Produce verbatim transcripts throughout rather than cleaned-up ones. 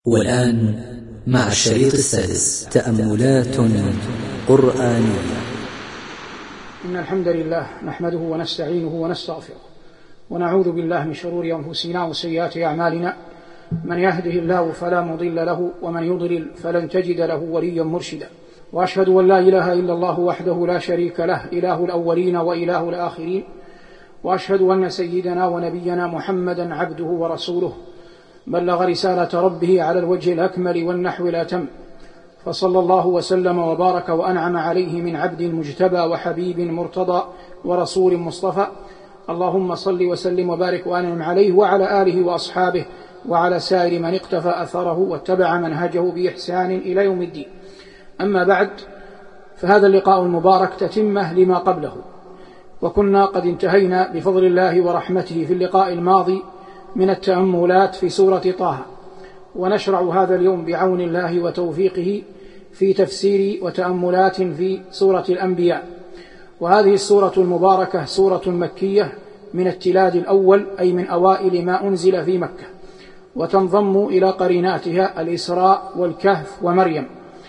والآن مع الشريط السادس تأملات قرآنية. إن الحمد لله نحمده ونستعينه ونستغفره ونعوذ بالله من شرور أنفسنا وسيئات أعمالنا، من يهده الله فلا مضل له ومن يضلل فلن تجد له وليا مرشدا، وأشهد أن لا إله إلا الله وحده لا شريك له، إله الأولين وإله الآخرين، وأشهد أن سيدنا ونبينا محمدا عبده ورسوله بلغ رسالة ربه على الوجه الأكمل والنحو الأتم، فصلى الله وسلم وبارك وأنعم عليه من عبد مجتبى وحبيب مرتضى ورسول مصطفى. اللهم صل وسلم وبارك وأنعم عليه وعلى آله وأصحابه وعلى سائر من اقتفى أثره واتبع منهجه بإحسان إلى يوم الدين. أما بعد، فهذا اللقاء المبارك تتمة لما قبله، وكنا قد انتهينا بفضل الله ورحمته في اللقاء الماضي من التأملات في سورة طه، ونشرع هذا اليوم بعون الله وتوفيقه في تفسير وتأملات في سورة الأنبياء. وهذه السورة المباركة سورة مكية من التلاد الأول، أي من أوائل ما أنزل في مكة، وتنضم إلى قريناتها الإسراء والكهف ومريم،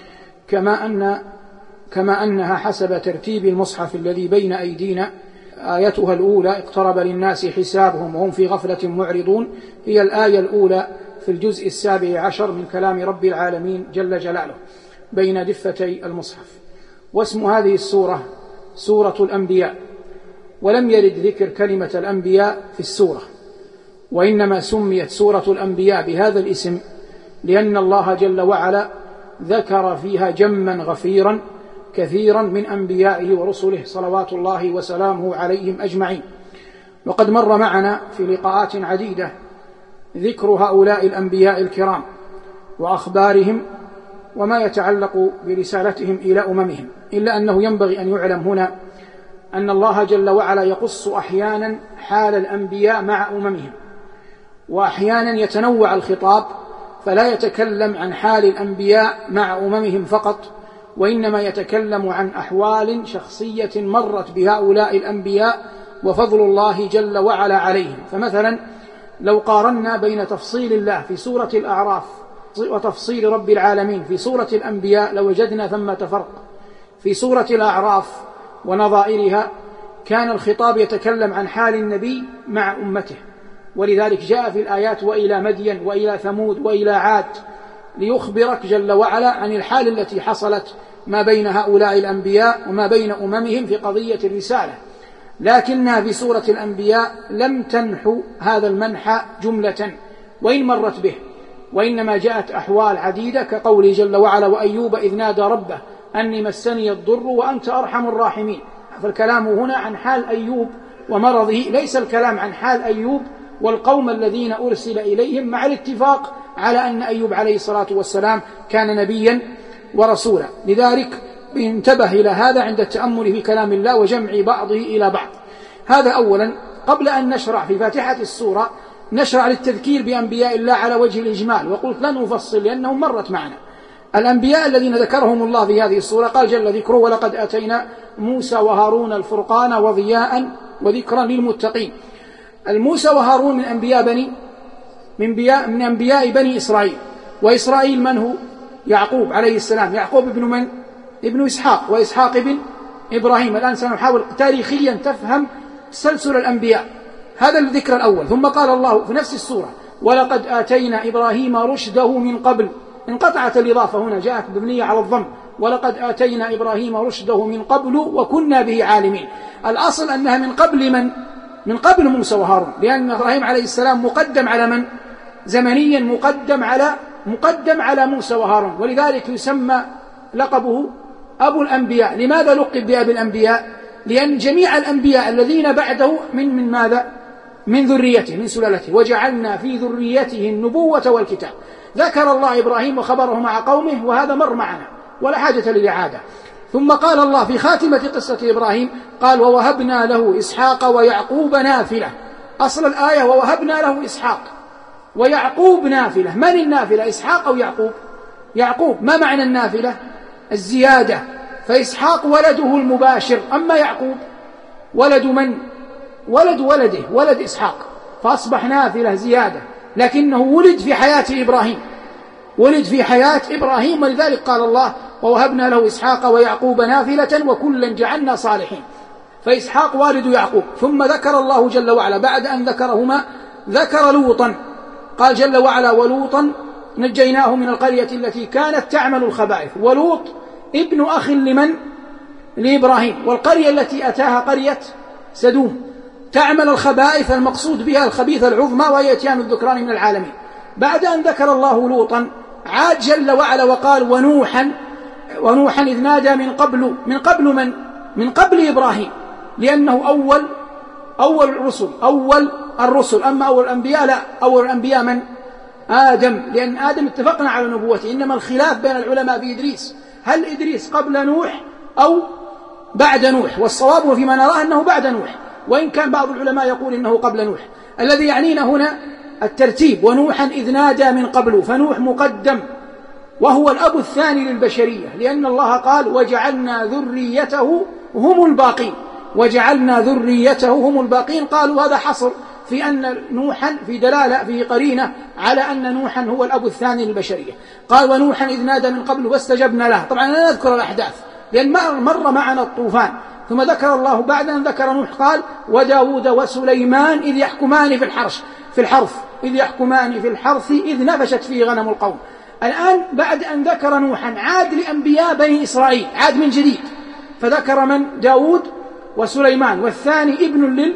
كما أن كما أنها حسب ترتيب المصحف الذي بين أيدينا آيتها الأولى اقترب للناس حسابهم وهم في غفلة معرضون، هي الآية الأولى في الجزء السابع عشر من كلام رب العالمين جل جلاله بين دفتي المصحف. واسم هذه السورة سورة الأنبياء، ولم يرد ذكر كلمة الأنبياء في السورة، وإنما سميت سورة الأنبياء بهذا الاسم لأن الله جل وعلا ذكر فيها جما غفيرا كثيرا من أنبيائه ورسله صلوات الله وسلامه عليهم أجمعين. وقد مر معنا في لقاءات عديدة ذكر هؤلاء الأنبياء الكرام وأخبارهم وما يتعلق برسالتهم إلى أممهم، إلا أنه ينبغي أن يعلم هنا أن الله جل وعلا يقص أحيانا حال الأنبياء مع أممهم، وأحيانا يتنوع الخطاب فلا يتكلم عن حال الأنبياء مع أممهم فقط، وإنما يتكلم عن أحوال شخصية مرت بهؤلاء الأنبياء وفضل الله جل وعلا عليهم. فمثلا لو قارنا بين تفصيل الله في سورة الأعراف وتفصيل رب العالمين في سورة الأنبياء لوجدنا ثمة فرق. في سورة الأعراف ونظائرها كان الخطاب يتكلم عن حال النبي مع أمته، ولذلك جاء في الآيات وإلى مدين وإلى ثمود وإلى عاد ليخبرك جل وعلا عن الحال التي حصلت ما بين هؤلاء الأنبياء وما بين أممهم في قضية الرسالة. لكنها في سورة الأنبياء لم تنحو هذا المنحى جملة وإن مرت به، وإنما جاءت أحوال عديدة كقوله جل وعلا وأيوب إذ نادى ربه أني مسني الضر وأنت أرحم الراحمين. فالكلام هنا عن حال أيوب ومرضه، ليس الكلام عن حال أيوب والقوم الذين أرسل إليهم، مع الاتفاق على أن أيوب عليه الصلاة والسلام كان نبيا ورسولا. لذلك انتبه إلى هذا عند التأمل في كلام الله وجمع بعضه إلى بعض. هذا أولا. قبل أن نشرع في فاتحة السورة نشرع للتذكير بأنبياء الله على وجه الإجمال، وقلت لن أفصل لأنهم مرت معنا. الأنبياء الذين ذكرهم الله في هذه السورة قال جل ذكره ولقد آتينا موسى وهارون الفرقان وضياء وذكرا للمتقين. الموسى وهارون من أنبياء بني من, بياء من أنبياء بني إسرائيل، وإسرائيل من هو؟ يعقوب عليه السلام. يعقوب ابن من؟ ابن إسحاق، وإسحاق ابن إبراهيم. الآن سنحاول تاريخيا تفهم سلسل الأنبياء. هذا الذكر الأول. ثم قال الله في نفس السورة ولقد آتينا إبراهيم رشده من قبل. انقطعت الإضافة هنا، جاءت مبنية على الضم. ولقد آتينا إبراهيم رشده من قبل وكنا به عالمين. الأصل أنها من قبل من؟ من قبل موسى وهارون، لأن إبراهيم عليه السلام مقدم على من؟ زمنيا مقدم على مقدم على موسى وهارون، ولذلك يسمى لقبه أبو الأنبياء. لماذا لقب بأبي الأنبياء؟ لأن جميع الأنبياء الذين بعده من من ماذا؟ من ذريته، من سلالته. وجعلنا في ذريته النبوة والكتاب. ذكر الله إبراهيم وخبره مع قومه، وهذا مر معنا ولا حاجة للإعادة. ثم قال الله في خاتمة قصة إبراهيم قال ووهبنا له إسحاق ويعقوب نافلة. أصل الآية ووهبنا له إسحاق ويعقوب نافلة. من النافلة؟ إسحاق أو يعقوب؟ يعقوب. ما معنى النافلة؟ الزيادة. فإسحاق ولده المباشر، أما يعقوب ولد من؟ ولد ولده، ولد إسحاق، فأصبح نافلة زيادة، لكنه ولد في حياة إبراهيم. ولد في حياة إبراهيم، ولذلك قال الله ووهبنا له إسحاق ويعقوب نافلة وكلا جعلنا صالحين، فإسحاق والد يعقوب. ثم ذكر الله جل وعلا بعد أن ذكرهما ذكر لوطا، قال جل وعلا ولوطا نجيناه من القرية التي كانت تعمل الخبائث. ولوط ابن أخ لمن؟ لإبراهيم. والقرية التي أتاها قرية سدوم تعمل الخبائث، المقصود بها الخبيثة العظمى وهي إتيان الذكران من العالمين. بعد أن ذكر الله لوطا عاد جل وعلا وقال ونوحا ونوحا إذ نادى من قبل من قبل من؟ من قبل إبراهيم، لأنه أول أول الرسل أول الرسل أما أول الأنبياء لا، أول الأنبياء من؟ آدم، لأن آدم اتفقنا على نبوته، إنما الخلاف بين العلماء في إدريس، هل إدريس قبل نوح أو بعد نوح؟ والصواب فيما نراه أنه بعد نوح، وإن كان بعض العلماء يقول إنه قبل نوح. الذي يعنينا هنا الترتيب، ونوحا إذ نادى من قبل، فنوح مقدم وهو الأب الثاني للبشرية، لأن الله قال وجعلنا ذريته هم الباقين، وجعلنا ذريته هم الباقين. قالوا هذا حصر في أن نوحا في دلالة في قرينة على أن نوحا هو الأب الثاني للبشرية. قال ونوحا إذ نادى من قبل فاستجبنا له. طبعا لا نذكر الأحداث لأن مر معنا الطوفان. ثم ذكر الله بعد أن ذكر نوح قال وداود وسليمان إذ يحكمان في الحرث في الحرث إذ يحكمان في الحرث إذ نفشت فيه غنم القوم. الآن بعد أن ذكر نوحا عاد لأنبياء بني إسرائيل، عاد من جديد، فذكر من؟ داود وسليمان، والثاني ابن لل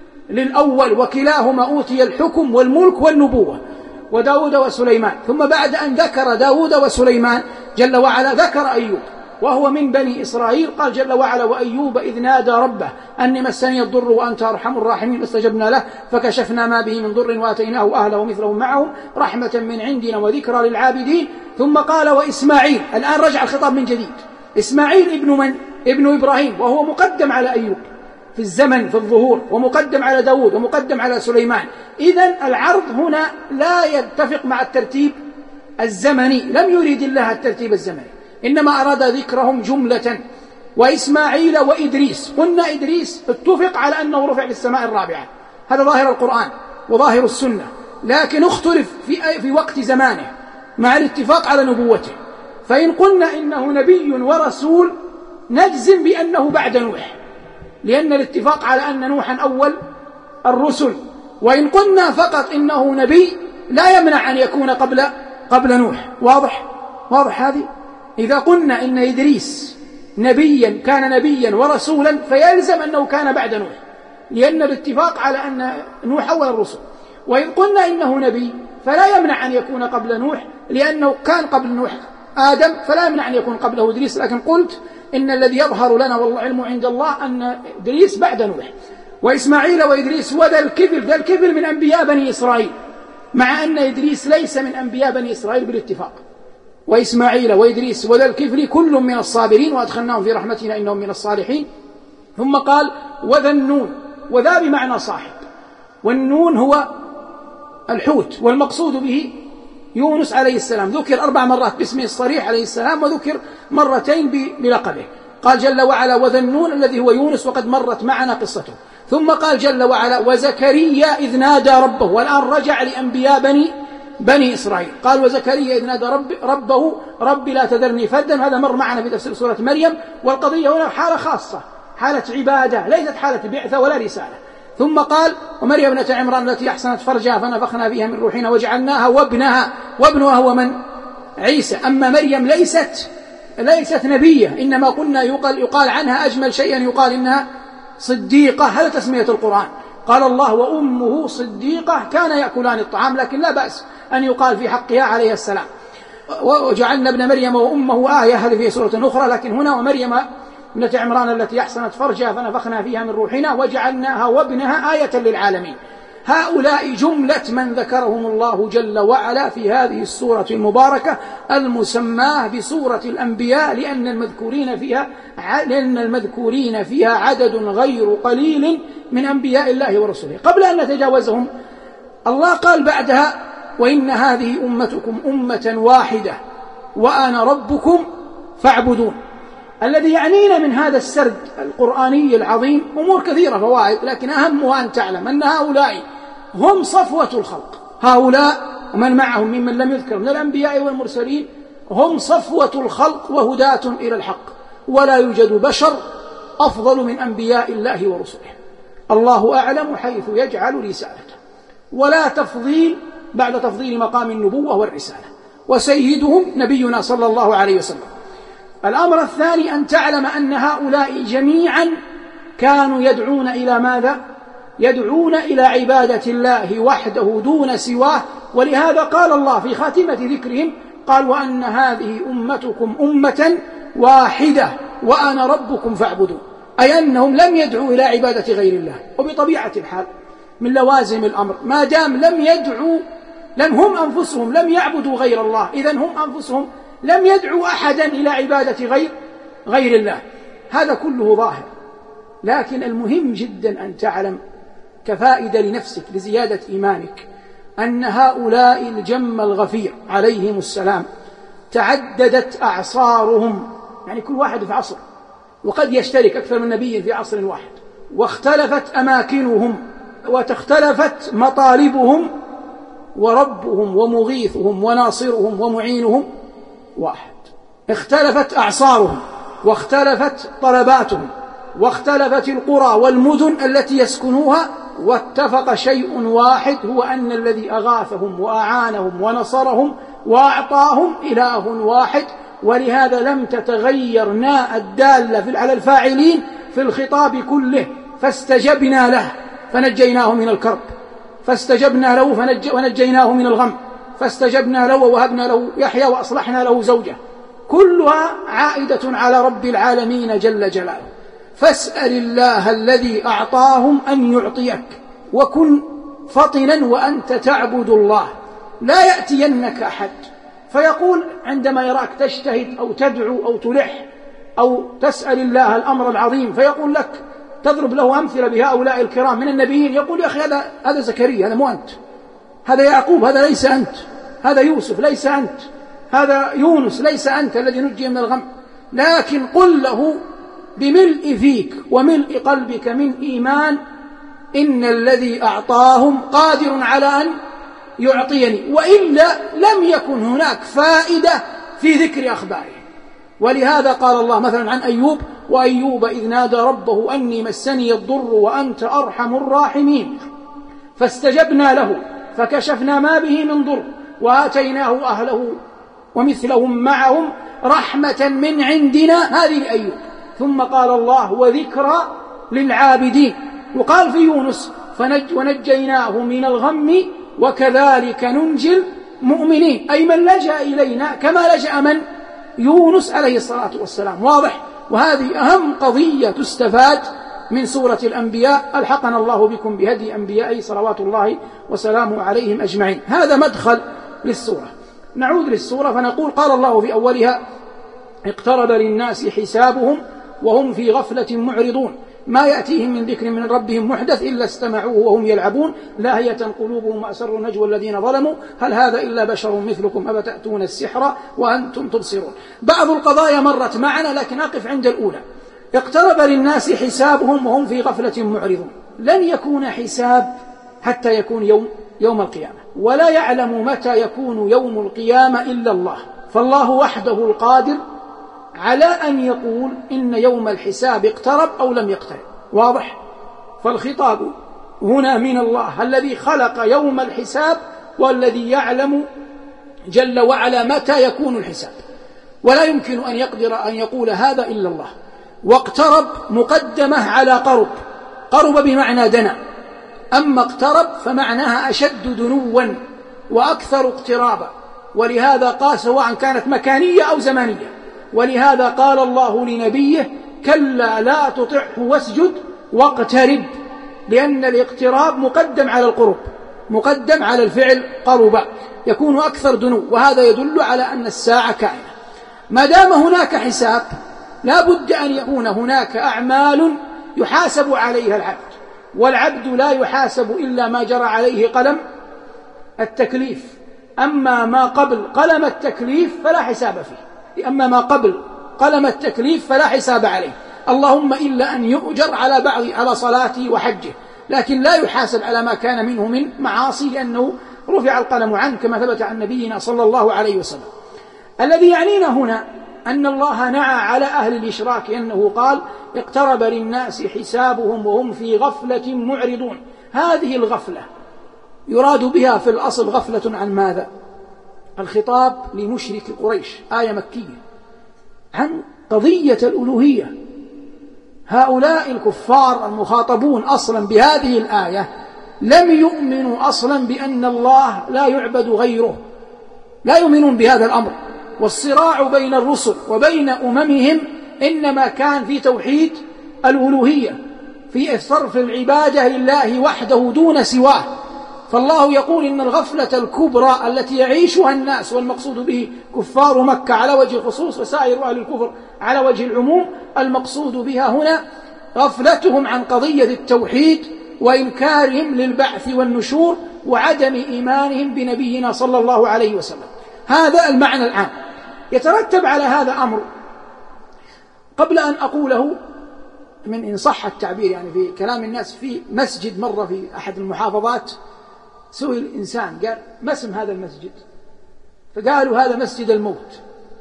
للأول، وكلاهما أوتي الحكم والملك والنبوة، وداود وسليمان. ثم بعد أن ذكر داود وسليمان جل وعلا ذكر أيوب وهو من بني إسرائيل. قال جل وعلا وأيوب إذ نادى ربه أني مسني الضر وأنت أرحم الراحمين فاستجبنا له فكشفنا ما به من ضر وآتيناه أهله ومثلهم معهم رحمة من عندنا وذكرى للعابدين. ثم قال وإسماعيل، الآن رجع الخطاب من جديد. إسماعيل ابن من؟ ابن إبراهيم، وهو مقدم على أيوب في الزمن في الظهور، ومقدم على داود، ومقدم على سليمان. إذن العرض هنا لا يتفق مع الترتيب الزمني، لم يريد الله الترتيب الزمني، إنما أراد ذكرهم جملة. وإسماعيل وإدريس، قلنا إدريس اتفق على أنه رفع للسماء الرابعة، هذا ظاهر القرآن وظاهر السنة، لكن اختلف في, في وقت زمانه مع الاتفاق على نبوته. فإن قلنا إنه نبي ورسول نجزم بأنه بعد نوح، لأن الاتفاق على أن نوحا أول الرسل. وإن قلنا فقط إنه نبي لا يمنع أن يكون قبل قبل نوح. واضح واضح هذه؟ إذا قلنا إن إدريس نبيا كان نبيا ورسولا فيلزم أنه كان بعد نوح، لأن الاتفاق على أن نوح أول الرسل. وإن قلنا إنه نبي فلا يمنع أن يكون قبل نوح، لأنه كان قبل نوح آدم، فلا يمنع أن يكون قبله إدريس. لكن قلت إن الذي يظهر لنا والله علم عند الله أن إدريس بعد نوح. وإسماعيل وإدريس وذا الكفل، ذا الكفل من أنبياء بني إسرائيل، مع أن إدريس ليس من أنبياء بني إسرائيل بالاتفاق. وإسماعيل وإدريس وذا الكفل كل من الصابرين وأدخلناهم في رحمتنا إنهم من الصالحين. ثم قال وذا النون، وذا بمعنى صاحب، والنون هو الحوت، والمقصود به يونس عليه السلام، ذكر أربع مرات باسمه الصريح عليه السلام، وذكر مرتين بلقبه. قال جل وعلا وذا النون الذي هو يونس، وقد مرت معنا قصته. ثم قال جل وعلا وزكريا إذ نادى ربه، والآن رجع لأنبياء بني بني إسرائيل. قال وزكريا إذ نادى رب ربه رب لا تذرني فردا، هذا مر معنا في تفسير سورة مريم. والقضية هنا حالة خاصة، حالة عبادة، ليست حالة بعثة ولا رسالة. ثم قال ومريم ابنة عمران التي أحسنت فرجها فنفخنا فيها من روحنا وجعلناها وابنها، وابنها هو من؟ عيسى. أما مريم ليست ليست نبية، إنما قلنا يقال, يقال عنها أجمل شيئا يقال إنها صديقة، هذا تسمية القرآن. قال الله وأمه صديقة كان يأكلان الطعام، لكن لا بأس أن يقال في حقها عليه السلام. وجعلنا ابن مريم وأمه آية، هذه في سورة أخرى، لكن هنا ومريم ابنة عمران التي أحسنت فرجها فنفخنا فيها من روحنا وجعلناها وابنها آية للعالمين. هؤلاء جملة من ذكرهم الله جل وعلا في هذه السورة المباركة المسماة بسورة الأنبياء، لأن المذكورين فيها لأن المذكورين فيها عدد غير قليل من أنبياء الله ورسله. قبل أن نتجاوزهم، الله قال بعدها وإن هذه أمتكم أمة واحدة وأنا ربكم فاعبدون. الذي يعنينا من هذا السرد القرآني العظيم أمور كثيرة فوائد، لكن أهمها أن تعلم أن هؤلاء هم صفوة الخلق، هؤلاء ومن معهم ممن لم يذكر من الأنبياء والمرسلين هم صفوة الخلق وهداة إلى الحق، ولا يوجد بشر أفضل من أنبياء الله ورسله. الله أعلم حيث يجعل رسالته، ولا تفضيل بعد تفضيل مقام النبوة والرسالة، وسيدهم نبينا صلى الله عليه وسلم. الأمر الثاني أن تعلم أن هؤلاء جميعا كانوا يدعون إلى ماذا؟ يدعون إلى عبادة الله وحده دون سواه. ولهذا قال الله في خاتمة ذكرهم قال: وأن هذه أمتكم أمة واحدة وأنا ربكم فاعبدون، أي أنهم لم يدعوا إلى عبادة غير الله. وبطبيعة الحال من لوازم الأمر ما دام لم يدعوا، لم هم أنفسهم لم يعبدوا غير الله، إذن هم أنفسهم لم يدعوا أحدا إلى عبادة غير غير الله. هذا كله ظاهر، لكن المهم جدا أن تعلم كفائدة لنفسك لزيادة إيمانك أن هؤلاء الجم الغفير عليهم السلام تعددت أعصارهم، يعني كل واحد في عصر، وقد يشترك أكثر من نبي في عصر واحد، واختلفت أماكنهم وتختلفت مطالبهم، وربهم ومغيثهم وناصرهم ومعينهم واحد. اختلفت أعصارهم واختلفت طلباتهم واختلفت القرى والمدن التي يسكنوها، واتفق شيء واحد هو أن الذي أغاثهم وأعانهم ونصرهم وأعطاهم إله واحد. ولهذا لم تتغير ناء الدالة على الفاعلين في الخطاب كله، فاستجبنا له فنجيناه من الكرب، فاستجبنا له فنج... ونجيناه من الغم، فاستجبنا له ووهبنا له يحيى وأصلحنا له زوجه، كلها عائدة على رب العالمين جل جلاله. فاسأل الله الذي أعطاهم أن يعطيك، وكن فطنا وأنت تعبد الله. لا يأتينك أحد فيقول عندما يراك تجتهد أو تدعو أو تلح أو تسأل الله الأمر العظيم فيقول لك، تضرب له أمثلة بهؤلاء الكرام من النبيين، يقول: يا أخي هذا هذا زكريا، هذا مو أنت، هذا يعقوب، هذا ليس أنت، هذا يوسف ليس أنت، هذا يونس ليس أنت الذي نجي من الغم. لكن قل له بملء فيك وملء قلبك من إيمان: إن الذي أعطاهم قادر على أن يعطيني، وإلا لم يكن هناك فائدة في ذكر أخباره. ولهذا قال الله مثلا عن أيوب: وأيوب إذ نادى ربه أني مسني الضر وأنت أرحم الراحمين فاستجبنا له فكشفنا ما به من ضر وآتيناه أهله ومثلهم معهم رحمة من عندنا، هذه لأيوب. ثم قال الله: وذكرى للعابدين. وقال في يونس: فنج ونجيناه من الغم وكذلك ننجي المؤمنين، أي من لجأ إلينا كما لجأ من يونس عليه الصلاة والسلام. واضح؟ وهذه أهم قضية تستفاد من سورة الأنبياء. ألحقنا الله بكم بهدي أنبيائه صلوات الله وسلامه عليهم أجمعين. هذا مدخل للسورة. نعود للسورة فنقول: قال الله في أولها: اقترب للناس حسابهم وهم في غفلة معرضون، ما يأتيهم من ذكر من ربهم محدث إلا استمعوه وهم يلعبون، لاهية قلوبهم وأسروا نجوى الذين ظلموا هل هذا إلا بشر مثلكم أفتأتون السحر وأنتم تبصرون. بعض القضايا مرت معنا لكن أقف عند الأولى: اقترب للناس حسابهم وهم في غفلة معرضون. لن يكون حساب حتى يكون يوم يوم القيامة، ولا يعلم متى يكون يوم القيامة إلا الله، فالله وحده القادر على أن يقول إن يوم الحساب اقترب أو لم يقترب. واضح؟ فالخطاب هنا من الله الذي خلق يوم الحساب والذي يعلم جل وعلا متى يكون الحساب، ولا يمكن أن يقدر أن يقول هذا إلا الله. واقترب مقدمة على قرب، قرب بمعنى دنا، أما اقترب فمعناها أشد دنوا وأكثر اقترابا، ولهذا قال سواء كانت مكانية أو زمانية. ولهذا قال الله لنبيه: كلا لا تطعه واسجد واقترب، لأن الاقتراب مقدم على القرب، مقدم على الفعل قرب، يكون أكثر دنو، وهذا يدل على أن الساعة كائنة. ما دام هناك حساب لا بد أن يكون هناك أعمال يحاسب عليها العبد، والعبد لا يحاسب إلا ما جرى عليه قلم التكليف. أما ما قبل قلم التكليف فلا حساب فيه، أما ما قبل قلم التكليف فلا حساب عليه، اللهم إلا أن يؤجر على بعض على صلاته وحجه، لكن لا يحاسب على ما كان منه من معاصي، لأنه رفع القلم عنه كما ثبت عن نبينا صلى الله عليه وسلم. الذي يعنينا هنا أن الله نعى على أهل الإشراك أنه قال اقترب للناس حسابهم وهم في غفلة معرضون. هذه الغفلة يراد بها في الأصل غفلة عن ماذا؟ الخطاب لمشرك قريش، آية مكية عن قضية الألوهية. هؤلاء الكفار المخاطبون أصلا بهذه الآية لم يؤمنوا أصلا بأن الله لا يعبد غيره، لا يؤمنون بهذا الأمر. والصراع بين الرسل وبين أممهم إنما كان في توحيد الألوهية، في صرف العبادة لله وحده دون سواه. فالله يقول إن الغفلة الكبرى التي يعيشها الناس، والمقصود به كفار مكة على وجه الخصوص وسائر أهل الكفر على وجه العموم، المقصود بها هنا غفلتهم عن قضية التوحيد وإنكارهم للبعث والنشور وعدم إيمانهم بنبينا صلى الله عليه وسلم. هذا المعنى العام. يترتب على هذا أمر قبل أن أقوله، من إن صح التعبير يعني في كلام الناس، في مسجد مرة في أحد المحافظات سئل إنسان قال ما اسم هذا المسجد؟ فقالوا هذا مسجد الموت.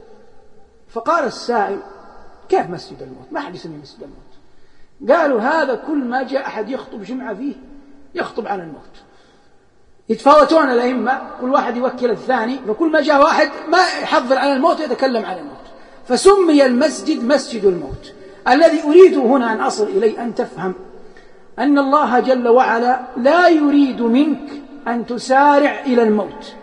فقال السائل كيف مسجد الموت؟ ما أحد يسمي مسجد الموت. قالوا هذا كل ما جاء أحد يخطب جمعة فيه يخطب عن الموت. يتفاوتون الأئمة، كل واحد يوكل الثاني، فكل ما جاء واحد ما يحضر عن الموت يتكلم عن الموت، فسمي المسجد مسجد الموت. الذي أريد هنا أن أصل إليه أن تفهم أن الله جل وعلا لا يريد منك أن تسارع إلى الموت،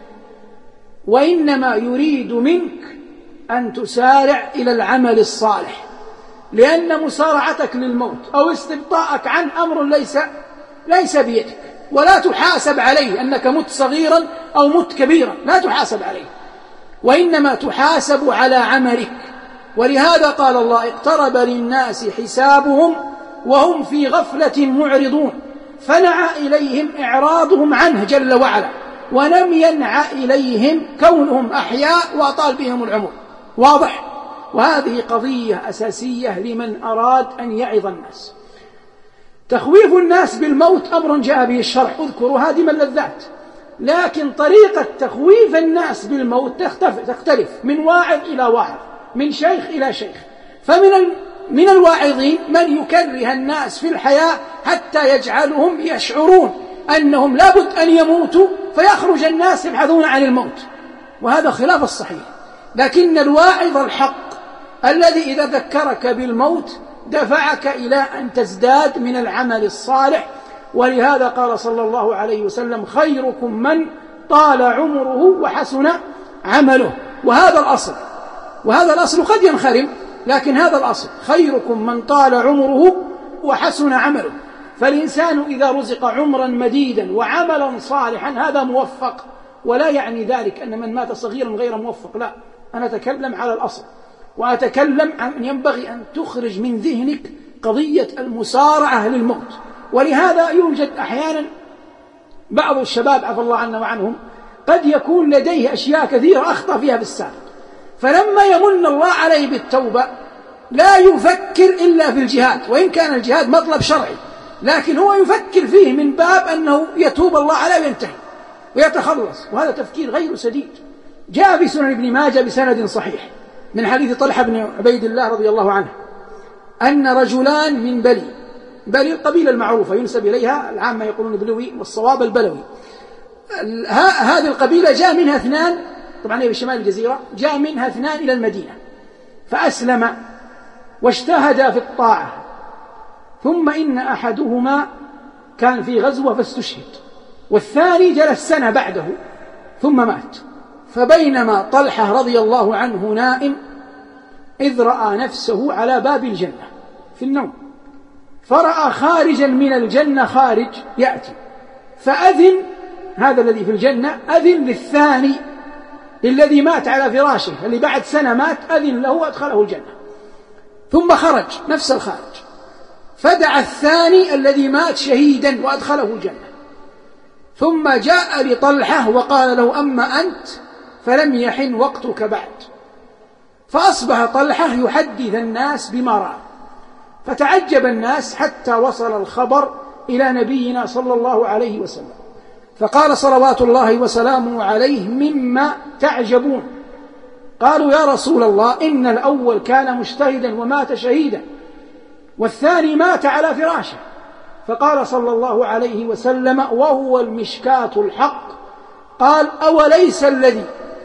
وإنما يريد منك أن تسارع إلى العمل الصالح، لأن مسارعتك للموت أو استبطاءك عن أمر ليس ليس بيدك، ولا تحاسب عليه أنك مت صغيرا أو مت كبيرا، لا تحاسب عليه، وإنما تحاسب على عملك. ولهذا قال الله اقترب للناس حسابهم وهم في غفلة معرضون، فنعى إليهم إعراضهم عنه جل وعلا، ولم ينع إليهم كونهم أحياء وأطال بهم العمر. واضح؟ وهذه قضية أساسية لمن أراد أن يعظ الناس. تخويف الناس بالموت أمر جاء به الشرع، اذكروا هادم اللذات، لكن طريقة تخويف الناس بالموت تختلف من واعظ إلى واعظ، من شيخ إلى شيخ. فمن من الواعظين من يكره الناس في الحياة حتى يجعلهم يشعرون أنهم لابد أن يموتوا، فيخرج الناس يبحثون عن الموت، وهذا خلاف الصحيح. لكن الواعظ الحق الذي إذا ذكرك بالموت دفعك إلى أن تزداد من العمل الصالح. ولهذا قال صلى الله عليه وسلم خيركم من طال عمره وحسن عمله. وهذا الأصل، وهذا الأصل قد ينخرم، لكن هذا الأصل خيركم من طال عمره وحسن عمله. فالإنسان إذا رزق عمرا مديدا وعملا صالحا هذا موفق، ولا يعني ذلك أن من مات صغيرا غير موفق، لا، أنا أتكلم على الأصل، وأتكلم عن ينبغي أن تخرج من ذهنك قضية المسارعة للموت. ولهذا يوجد أحيانا بعض الشباب عفى الله عنا وعنهم قد يكون لديه أشياء كثيرة أخطأ فيها بالسابق، فلما يمن الله عليه بالتوبة لا يفكر إلا في الجهاد، وإن كان الجهاد مطلب شرعي، لكن هو يفكر فيه من باب أنه يتوب الله عليه وينتهي ويتخلص، وهذا تفكير غير سديد. جاء في سنن ابن ماجه بسند صحيح من حديث طلحة بن عبيد الله رضي الله عنه أن رجلان من بلي، بلي القبيلة المعروفة ينسب إليها، العامة يقولون بلوي والصواب البلوي. هذه القبيلة جاء منها اثنان، طبعا هي بشمال الجزيرة، جاء منها اثنان إلى المدينة فأسلم واجتهد في الطاعة، ثم إن أحدهما كان في غزوة فاستشهد، والثاني جلس سنة بعده ثم مات. فبينما طلحة رضي الله عنه نائم إذ رأى نفسه على باب الجنة في النوم، فرأى خارجا من الجنة خارج يأتي، فأذن هذا الذي في الجنة أذن للثاني الذي مات على فراشه اللي بعد سنة مات، أذن له وأدخله الجنة، ثم خرج نفس الخارج فدعا الثاني الذي مات شهيدا وأدخله الجنة، ثم جاء لطلحة وقال له أما أنت فلم يحن وقتك بعد. فأصبح طلحة يحدث الناس بما رأى، فتعجب الناس حتى وصل الخبر إلى نبينا صلى الله عليه وسلم، فقال صلوات الله وسلامه عليه: مما تعجبون؟ قالوا: يا رسول الله، إن الأول كان مجتهدا ومات شهيدا، والثاني مات على فراشه. فقال صلى الله عليه وسلم: وهو المشكاة الحق. قال: أوليس الذي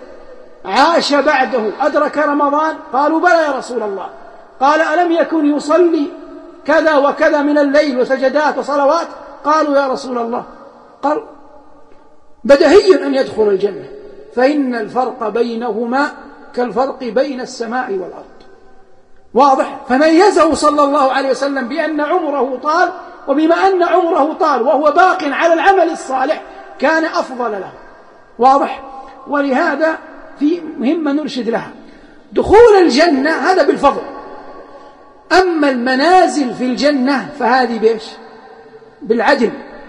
عاش بعده أدرك رمضان؟ قالوا: بلى يا رسول الله. قال: ألم يكن يصلي كذا وكذا من الليل وسجدات وصلوات؟ قالوا: يا رسول الله. قال: بدهي أن يدخل الجنة، فإن الفرق بينهما كالفرق بين السماء والأرض. واضح؟ فميزه صلى الله عليه وسلم بأن عمره طال، وبما أن عمره طال وهو باق على العمل الصالح كان أفضل له. واضح؟ ولهذا في مهمة نرشد لها: دخول الجنة هذا بالفضل، أما المنازل في الجنة فهذه بإيش؟ بالعدل.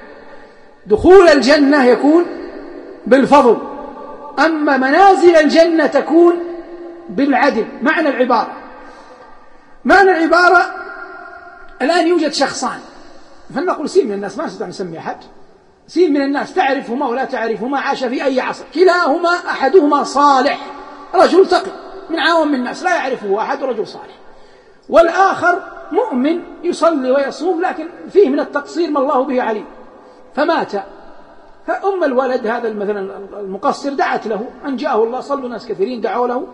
دخول الجنة يكون بالفضل، أما منازل الجنة تكون بالعدل. معنى العبارة معنى العبارة الآن يوجد شخصان، فلنقول سين من الناس، ما نستطيع نسمي أحد، سين من الناس تعرفهما ولا تعرفهما، عاش في أي عصر، كلاهما أحدهما صالح، رجل تقي من عوام الناس لا يعرفه أحد، رجل صالح، والآخر مؤمن يصلي ويصوم لكن فيه من التقصير ما الله به عليم، فمات. فأم الولد هذا مثلا المقصر دعت له أن جاءه الله، صلوا ناس كثيرين دعوا له.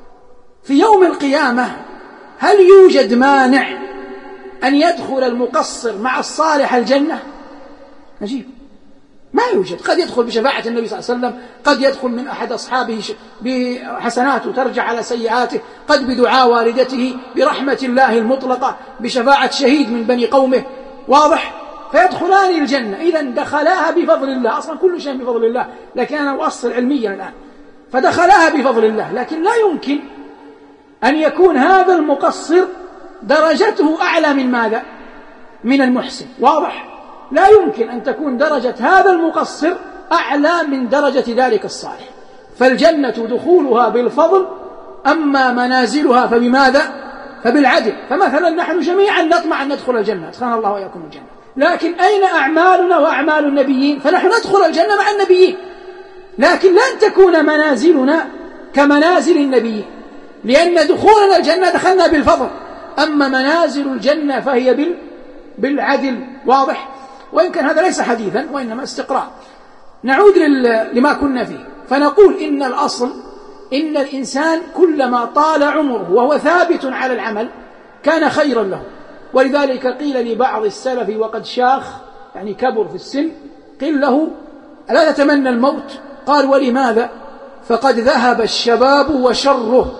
في يوم القيامة هل يوجد مانع أن يدخل المقصر مع الصالح الجنة؟ نجيب ما يوجد. قد يدخل بشفاعة النبي صلى الله عليه وسلم، قد يدخل من أحد أصحابه بحسناته ترجع على سيئاته، قد بدعاء والدته، برحمة الله المطلقة، بشفاعة شهيد من بني قومه. واضح؟ فيدخلان الجنة. إذن دخلاها بفضل الله، أصلا كل شيء بفضل الله، لكن أنا أؤصل علميا الآن. فدخلاها بفضل الله، لكن لا يمكن أن يكون هذا المقصر درجته أعلى من ماذا؟ من المحسن. واضح؟ لا يمكن أن تكون درجة هذا المقصر أعلى من درجة ذلك الصالح. فالجنة دخولها بالفضل، أما منازلها فبماذا؟ فبالعدل. فمثلا نحن جميعا نطمع أن ندخل الجنة، أدخلنا الله وإياكم الجنة، لكن أين أعمالنا وأعمال النبيين؟ فنحن ندخل الجنة مع النبيين، لكن لن تكون منازلنا كمنازل النبيين، لأن دخولنا الجنة دخلنا بالفضل، أما منازل الجنة فهي بالعدل. واضح؟ وإن كان هذا ليس حديثا وإنما استقراء. نعود لما كنا فيه، فنقول إن الأصل إن الإنسان كلما طال عمره وهو ثابت على العمل كان خيرا له. ولذلك قيل لبعض السلف وقد شاخ، يعني كبر في السن، قيل له: ألا تتمنى الموت؟ قال: ولماذا؟ فقد ذهب الشباب وشره،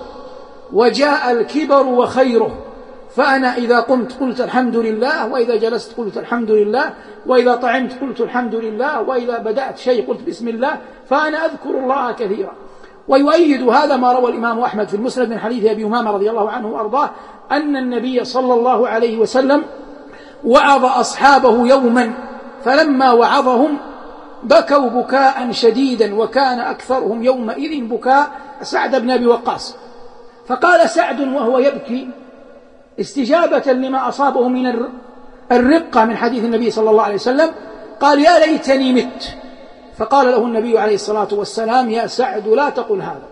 وجاء الكبر وخيره، فأنا إذا قمت قلت الحمد لله، وإذا جلست قلت الحمد لله، وإذا طعمت قلت الحمد لله، وإذا بدأت شيء قلت بسم الله، فأنا أذكر الله كثيرا. ويؤيد هذا ما روى الإمام أحمد في المسند من حديث أبي أمامة رضي الله عنه وأرضاه أن النبي صلى الله عليه وسلم وعظ أصحابه يوما، فلما وعظهم بكوا بكاء شديدا، وكان أكثرهم يومئذ بكاء سعد بن أبي وقاص. فقال سعد وهو يبكي استجابة لما أصابه من الرقة من حديث النبي صلى الله عليه وسلم، قال: يا ليتني مت. فقال له النبي عليه الصلاة والسلام: يا سعد لا تقل هذا،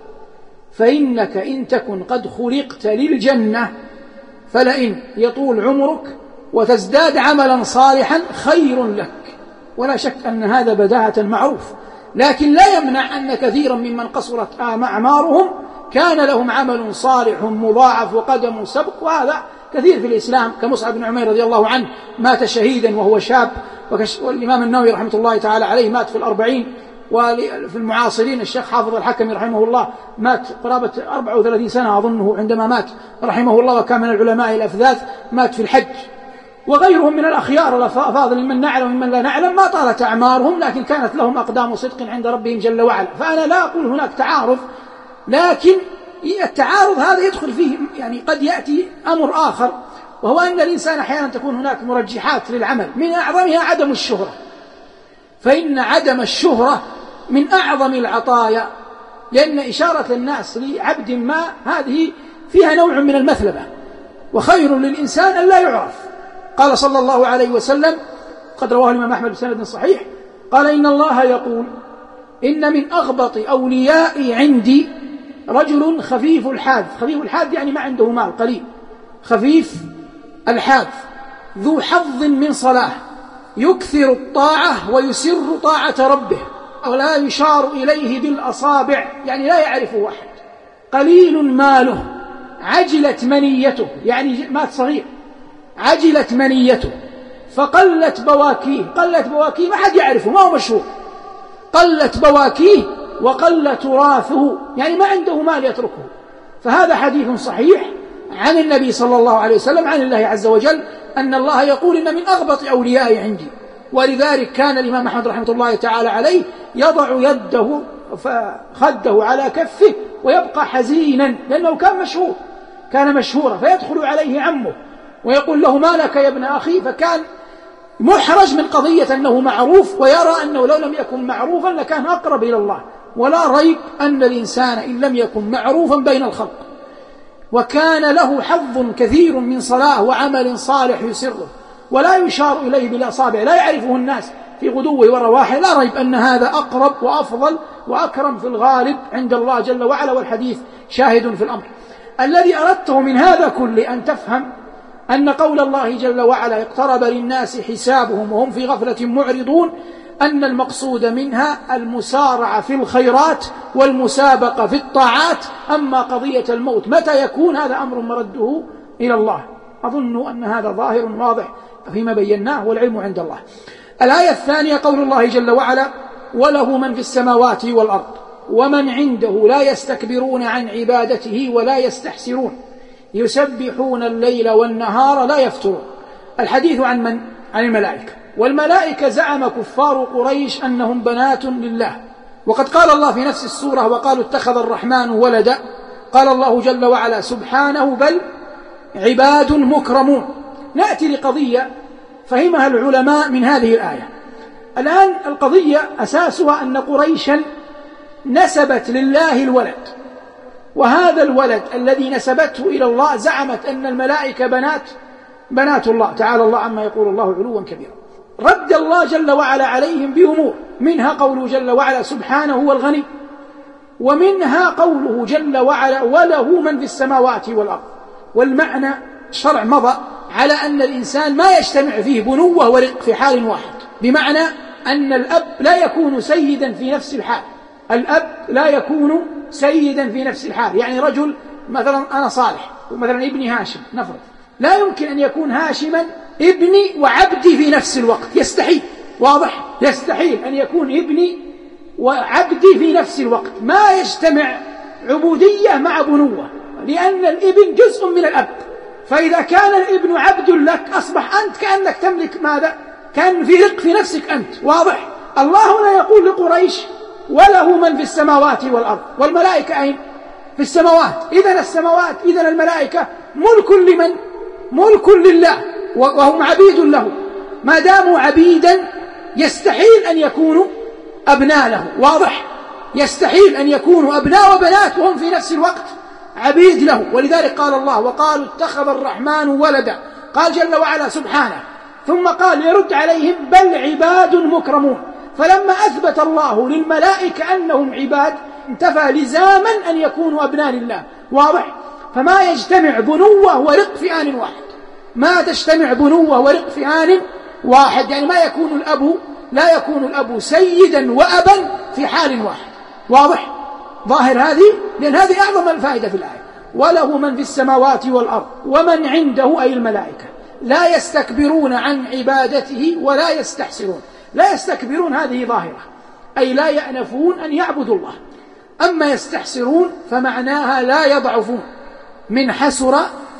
فإنك إن تكن قد خلقت للجنة فلئن يطول عمرك وتزداد عملا صالحا خير لك. ولا شك أن هذا بداهة معروف، لكن لا يمنع أن كثيرا ممن قصرت أعمارهم كان لهم عمل صالح مضاعف وقدم سبق، وهذا كثير في الإسلام، كمصعب بن عمير رضي الله عنه مات شهيدا وهو شاب، والإمام النووي رحمة الله تعالى عليه مات في الأربعين، وفي المعاصرين الشيخ حافظ الحكمي رحمه الله مات قرابة أربع وثلاثين سنة أظنه عندما مات رحمه الله، وكان من العلماء الأفذاذ، مات في الحج. وغيرهم من الأخيار الأفاضل ممن نعلم ومن لا نعلم ما طالت أعمارهم، لكن كانت لهم أقدام صدق عند ربهم جل وعلا. فأنا لا أقول هناك تعارض، لكن التعارض هذا يدخل فيه يعني قد يأتي أمر آخر، وهو أن الإنسان أحيانا تكون هناك مرجحات للعمل، من أعظمها عدم الشهرة، فإن عدم الشهرة من أعظم العطايا، لأن إشارة الناس لعبد ما هذه فيها نوع من المثلبة، وخير للإنسان أن لا يعرف. قال صلى الله عليه وسلم، قد رواه الإمام أحمد بسند صحيح: قال إن الله يقول إن من أغبط أوليائي عندي رجل خفيف الحاذ. خفيف الحاذ يعني ما عنده مال، قليل، خفيف الحاذ، ذو حظ من صلاة، يكثر الطاعة ويسر طاعة ربه، ولا يشار إليه بالأصابع، يعني لا يعرفه أحد، قليل ماله، عجلت منيته، يعني مات صغير، عجلت منيته، فقلت بواكيه. قلت بواكيه، ما حد يعرفه، ما هو مشهور، قلت بواكيه وقل تراثه، يعني ما عنده مال يتركه. فهذا حديث صحيح عن النبي صلى الله عليه وسلم عن الله عز وجل أن الله يقول إن من أغبط أوليائي عندي. ولذلك كان الإمام أحمد رحمة الله تعالى عليه يضع يده فخده على كفه ويبقى حزينا، لأنه كان مشهور، كان مشهورا، فيدخل عليه عمه ويقول له: ما لك يا ابن أخي؟ فكان محرج من قضية أنه معروف، ويرى أنه لو لم يكن معروفا لكان أقرب إلى الله. ولا ريب أن الإنسان إن لم يكن معروفا بين الخلق وكان له حظ كثير من صلاة وعمل صالح يسره ولا يشار إليه بالأصابع، لا يعرفه الناس في غدوه ورواحه، لا ريب أن هذا أقرب وأفضل وأكرم في الغالب عند الله جل وعلا، والحديث شاهد في الأمر. الذي أردته من هذا كله أن تفهم أن قول الله جل وعلا: اقترب للناس حسابهم وهم في غفلة معرضون، أن المقصود منها المسارعة في الخيرات والمسابقة في الطاعات. أما قضية الموت متى يكون، هذا أمر مرده إلى الله. أظن أن هذا ظاهر واضح فيما بيناه، والعلم عند الله. الآية الثانية قول الله جل وعلا: وله من في السماوات والأرض ومن عنده لا يستكبرون عن عبادته ولا يستحسرون يسبحون الليل والنهار لا يفترون. الحديث عن من؟ عن الملائكة. والملائكة زعم كفار قريش أنهم بنات لله، وقد قال الله في نفس السورة: وقالوا اتخذ الرحمن ولدا. قال الله جل وعلا: سبحانه بل عباد مكرمون. نأتي لقضية فهمها العلماء من هذه الآية. الآن القضية أساسها أن قريشا نسبت لله الولد، وهذا الولد الذي نسبته إلى الله زعمت أن الملائكة بنات بنات الله، تعالى الله عما يقول الله علوا كبيرا. رد الله جل وعلا عليهم بأمور، منها قوله جل وعلا: سبحانه هو الغني، ومنها قوله جل وعلا: وله من في السماوات والأرض. والمعنى الشرع مضى على أن الإنسان ما يجتمع فيه بنوة ورق في حال واحد، بمعنى أن الأب لا يكون سيدا في نفس الحال، الأب لا يكون سيدا في نفس الحال. يعني رجل مثلا أنا صالح ومثلا ابني هاشم نفرض، لا يمكن أن يكون هاشما ابني وعبدي في نفس الوقت، يستحيل، واضح؟ يستحيل أن يكون ابني وعبدي في نفس الوقت، ما يجتمع عبودية مع بنوة، لأن الابن جزء من الأب. فإذا كان الابن عبد لك أصبح أنت كأنك تملك ماذا؟ كان في رق في نفسك أنت، واضح؟ الله هنا يقول لقريش: وله من في السماوات والأرض. والملائكة أين؟ في السماوات. إذن السماوات، إذن الملائكة ملك لمن؟ ملك لله، وهم عبيد له. ما داموا عبيدا يستحيل أن يكونوا أبناء له، واضح؟ يستحيل أن يكونوا أبناء وبنات وهم في نفس الوقت عبيد له. ولذلك قال الله: وقالوا اتخذ الرحمن ولدا. قال جل وعلا سبحانه، ثم قال يرد عليهم: بل عباد مكرمون. فلما أثبت الله للملائكة أنهم عباد انتفى لزاما أن يكونوا أبناء لله، واضح؟ فما يجتمع بنوة ورق في آن واحد، ما تجتمع بنوة ورق في آن واحد، يعني ما يكون الأب لا يكون الأب سيدا وأبا في حال واحد، واضح؟ ظاهر هذه، لأن هذه أعظم الفائدة في الآية: وله من في السماوات والأرض ومن عنده أي الملائكة لا يستكبرون عن عبادته ولا يستحسرون. لا يستكبرون هذه ظاهرة، أي لا يأنفون أن يعبدوا الله. أما يستحسرون فمعناها لا يضعفون، من حسر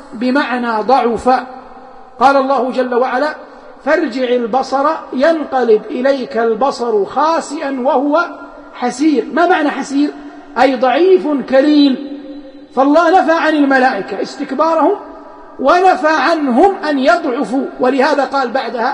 بمعنى ضعف. قال الله جل وعلا: فارجع البصر ينقلب إليك البصر خاسئا وهو حسير. ما معنى حسير؟ أي ضعيف كليل. فالله نفى عن الملائكة استكبارهم ونفى عنهم أن يضعفوا، ولهذا قال بعدها: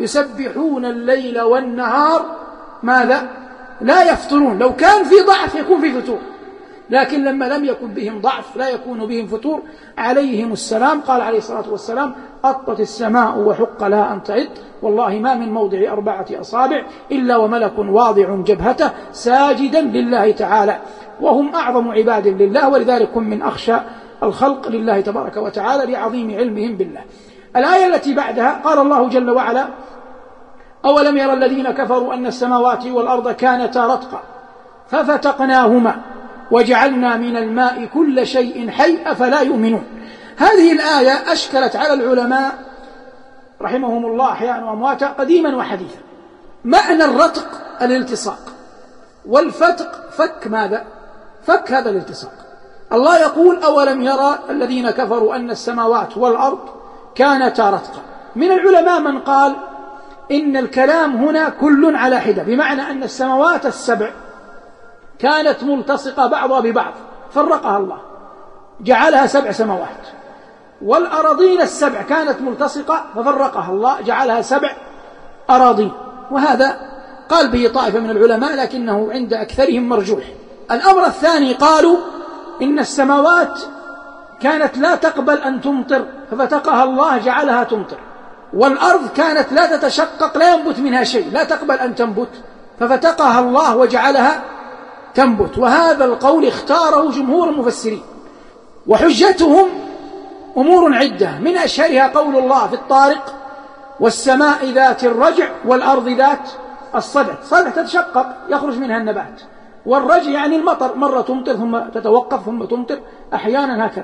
يسبحون الليل والنهار ماذا؟ لا يفترون. لو كان في ضعف يكون في فتور، لكن لما لم يكن بهم ضعف لا يكون بهم فتور عليهم السلام. قال عليه الصلاة والسلام: أطت السماء وحق لها أن تعد، والله ما من موضع أربعة أصابع إلا وملك واضع جبهته ساجدا لله تعالى، وهم أعظم عباد لله، ولذلك هم من أخشى الخلق لله تبارك وتعالى لعظيم علمهم بالله. الآية التي بعدها قال الله جل وعلا: أولم يرى الذين كفروا أن السماوات والأرض كانتا رتقا ففتقناهما وجعلنا من الماء كل شيء حي أفلا يؤمنون. هذه الآية أشكلت على العلماء رحمهم الله أحيانا وأمواتا قديما وحديثا. معنى الرتق الالتصاق، والفتق فك ماذا؟ فك هذا الالتصاق. الله يقول: أولم يرى الذين كفروا أن السماوات والأرض كانتا رتقا. من العلماء من قال إن الكلام هنا كل على حدة، بمعنى أن السماوات السبع كانت ملتصقة بعضها ببعض فرقها الله جعلها سبع سماوات، والأراضين السبع كانت ملتصقة ففرقها الله جعلها سبع أراضين. وهذا قال به طائفة من العلماء لكنه عند أكثرهم مرجوح. الأمر الثاني قالوا إن السماوات كانت لا تقبل أن تمطر ففتقها الله جعلها تمطر، والأرض كانت لا تتشقق لا ينبت منها شيء لا تقبل أن تنبت ففتقها الله وجعلها تنبت. وهذا القول اختاره جمهور المفسرين، وحجتهم أمور عدة، من أشهرها قول الله في الطارق: والسماء ذات الرجع والأرض ذات الصدع. الصدع تتشقق يخرج منها النبات، والرجع يعني المطر، مرة تمطر ثم تتوقف ثم تمطر أحيانا هكذا.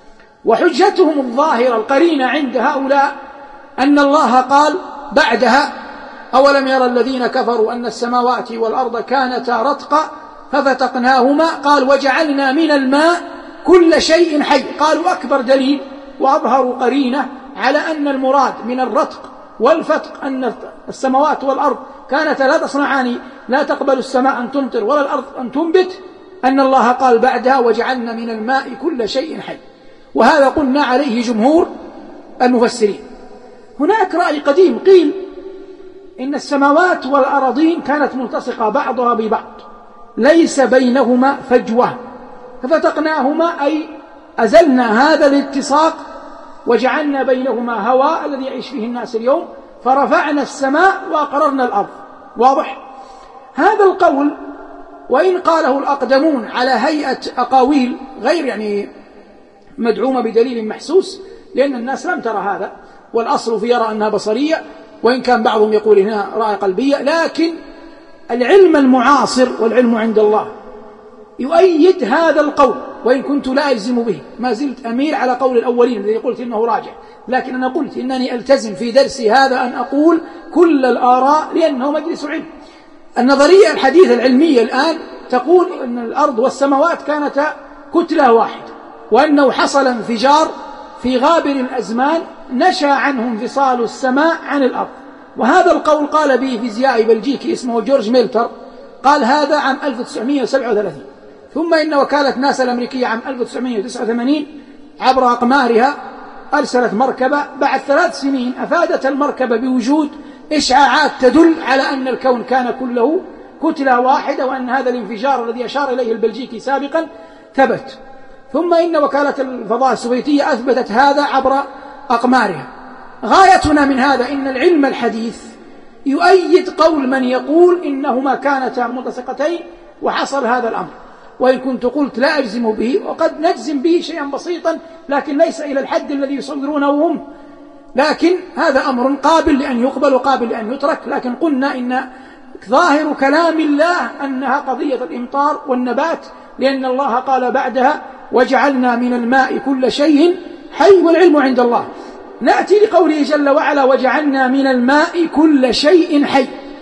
وحجتهم الظاهرة القرينة عند هؤلاء أن الله قال بعدها: أولم يرى الذين كفروا أن السماوات والأرض كانتا رتقا ففتقناهما، قال: وجعلنا من الماء كل شيء حي. قالوا أكبر دليل وأظهر قرينة على أن المراد من الرتق والفتق أن السماوات والأرض كانتا لا تصنعان، لا تقبل السماء أن تمطر ولا الأرض أن تنبت، أن الله قال بعدها: وجعلنا من الماء كل شيء حي. وهذا قلنا عليه جمهور المفسرين. هناك رأي قديم قيل إن السماوات والأراضين كانت ملتصقة بعضها ببعض ليس بينهما فجوة، ففتقناهما أي أزلنا هذا الاتساق وجعلنا بينهما هواء الذي يعيش فيه الناس اليوم، فرفعنا السماء وأقررنا الأرض. واضح؟ هذا القول وإن قاله الأقدمون على هيئة أقاويل غير يعني مدعومة بدليل محسوس، لأن الناس لم ترى هذا، والأصل في يرى أنها بصرية، وإن كان بعضهم يقول هنا رأي قلبية، لكن العلم المعاصر والعلم عند الله يؤيد هذا القول، وإن كنت لا ألزم به، ما زلت أميل على قول الأولين الذي قلت إنه راجع، لكن أنا قلت إنني ألتزم في درسي هذا أن أقول كل الآراء لأنه مجلس علم. النظرية الحديثة العلمية الآن تقول أن الأرض والسماوات كانتا كتلة واحدة، وأنه حصل انفجار في غابر الأزمان نشأ عنه انفصال السماء عن الأرض. وهذا القول قال به فيزيائي بلجيكي اسمه جورج ميلتر، قال هذا عام ألف وتسعمائة وسبعة وثلاثين. ثم إن وكالة ناسا الأمريكية عام ألف وتسعمائة وتسعة وثمانين عبر أقمارها أرسلت مركبة، بعد ثلاث سنين أفادت المركبة بوجود إشعاعات تدل على أن الكون كان كله كتلة واحدة، وأن هذا الانفجار الذي أشار إليه البلجيكي سابقا ثبت. ثم إن وكالة الفضاء السوفيتية أثبتت هذا عبر أقمارها. غايتنا من هذا إن العلم الحديث يؤيد قول من يقول إنهما كانتا ملتصقتين وحصل هذا الأمر، وإن كنت قلت لا أجزم به، وقد نجزم به شيئا بسيطا لكن ليس إلى الحد الذي يصورونه هم، لكن هذا أمر قابل لأن يقبل وقابل لأن يترك. لكن قلنا إن ظاهر كلام الله أنها قضية الإمطار والنبات، لأن الله قال بعدها: وجعلنا من الماء كل شيء حي، والعلم عند الله. نأتي لقوله جل وعلا: وجعلنا من الماء كل شيء حي.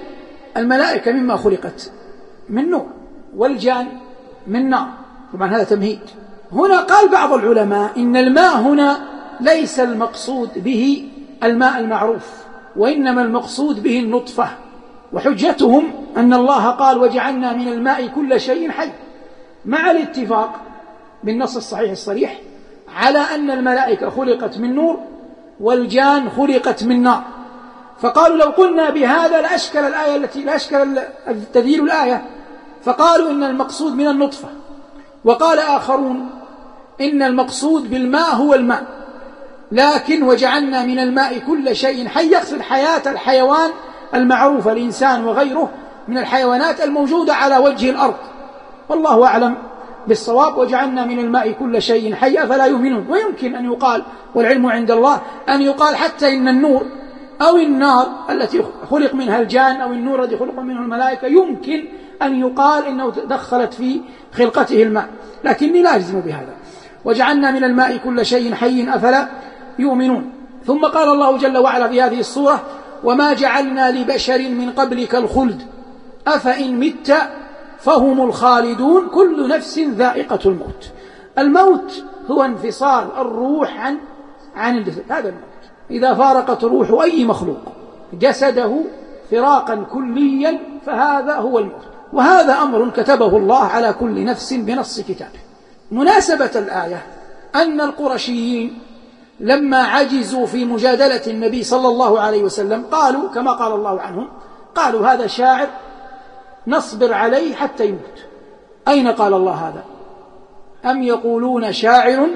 الملائكة مما خلقت؟ من نور، والجان من نار، طبعا هذا تمهيد. هنا قال بعض العلماء إن الماء هنا ليس المقصود به الماء المعروف، وإنما المقصود به النطفة. وحجتهم أن الله قال: وجعلنا من الماء كل شيء حي، مع الاتفاق بالنص الصحيح الصريح على أن الملائكة خلقت من نور والجان خلقت من نار. فقالوا لو قلنا بهذا لأشكل الآية التي لأشكل التدليل الآية، فقالوا إن المقصود من النطفة، وقال آخرون إن المقصود بالماء هو الماء، لكن وجعلنا من الماء كل شيء حي، يقصد حياة الحيوان المعروفة، الإنسان وغيره من الحيوانات الموجودة على وجه الأرض، والله أعلم بالصواب. وجعلنا من الماء كل شيء حي أفلا يؤمنون. ويمكن أن يقال، والعلم عند الله، أن يقال حتى إن النور أو النار التي خلق منها الجان أو النور الذي خلق منه الملائكة يمكن أن يقال إنه دخلت في خلقته الماء، لكني لا أجزم بهذا. وجعلنا من الماء كل شيء حي أفلا يؤمنون. ثم قال الله جل وعلا في هذه السورة: وما جعلنا لبشر من قبلك الخلد أفإن مت فهم الخالدون كل نفس ذائقة الموت. الموت هو انفصال الروح عن عن الجسد، هذا الموت. إذا فارقت روح أي مخلوق جسده فراقا كليا فهذا هو الموت، وهذا أمر كتبه الله على كل نفس بنص كتابه. مناسبة الآية أن القرشيين لما عجزوا في مجادلة النبي صلى الله عليه وسلم قالوا كما قال الله عنهم، قالوا هذا شاعر نصبر عليه حتى يموت. أين قال الله هذا؟ أم يقولون شاعر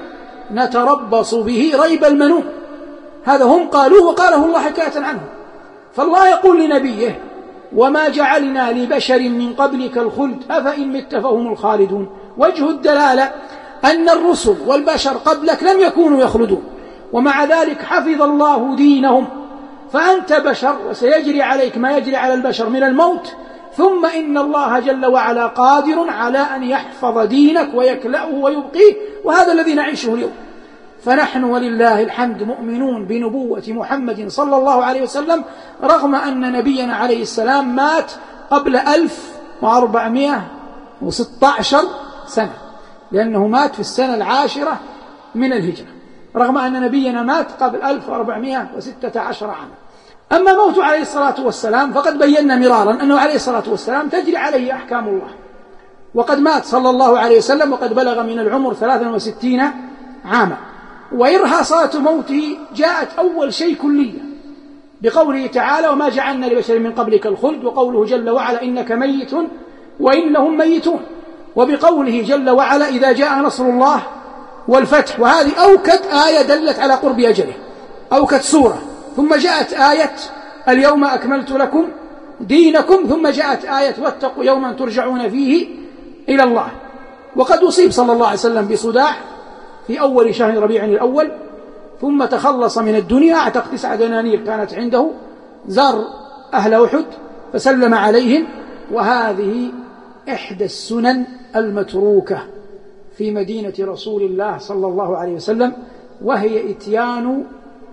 نتربص به ريب المنون. هذا هم قالوه وقاله الله حكاية عنه. فالله يقول لنبيه: وما جعلنا لبشر من قبلك الخلد أفإن مت فهم الخالدون. وجه الدلالة أن الرسل والبشر قبلك لم يكونوا يخلدون، ومع ذلك حفظ الله دينهم. فأنت بشر وسيجري عليك ما يجري على البشر من الموت، ثم إن الله جل وعلا قادر على أن يحفظ دينك ويكلأه ويبقيه، وهذا الذي نعيشه اليوم. فنحن ولله الحمد مؤمنون بنبوة محمد صلى الله عليه وسلم، رغم أن نبينا عليه السلام مات قبل ألف وأربعمائة وستة عشر سنة، لأنه مات في السنة العاشرة من الهجرة، رغم أن نبينا مات قبل ألف وأربعمائة وستة عشر عاما. أما موت عليه الصلاة والسلام فقد بينا مرارا أنه عليه الصلاة والسلام تجري عليه أحكام الله، وقد مات صلى الله عليه وسلم وقد بلغ من العمر ثلاثا وستين عاما. وإرهاصات موته جاءت أول شيء كلية بقوله تعالى: وما جعلنا لبشر من قبلك الخلد، وقوله جل وعلا: إنك ميت وإنهم ميتون، وبقوله جل وعلا: إذا جاء نصر الله والفتح. وهذه أوكد آية دلت على قرب أجله، أوكد سورة. ثم جاءت آية اليوم أكملت لكم دينكم، ثم جاءت آية واتقوا يوما ترجعون فيه إلى الله. وقد أصيب صلى الله عليه وسلم بصداع في أول شهر ربيع الأول، ثم تخلص من الدنيا، أعتق تسع دنانير كانت عنده، زار أهل أحد فسلم عليهم. وهذه إحدى السنن المتروكة في مدينة رسول الله صلى الله عليه وسلم، وهي إتيان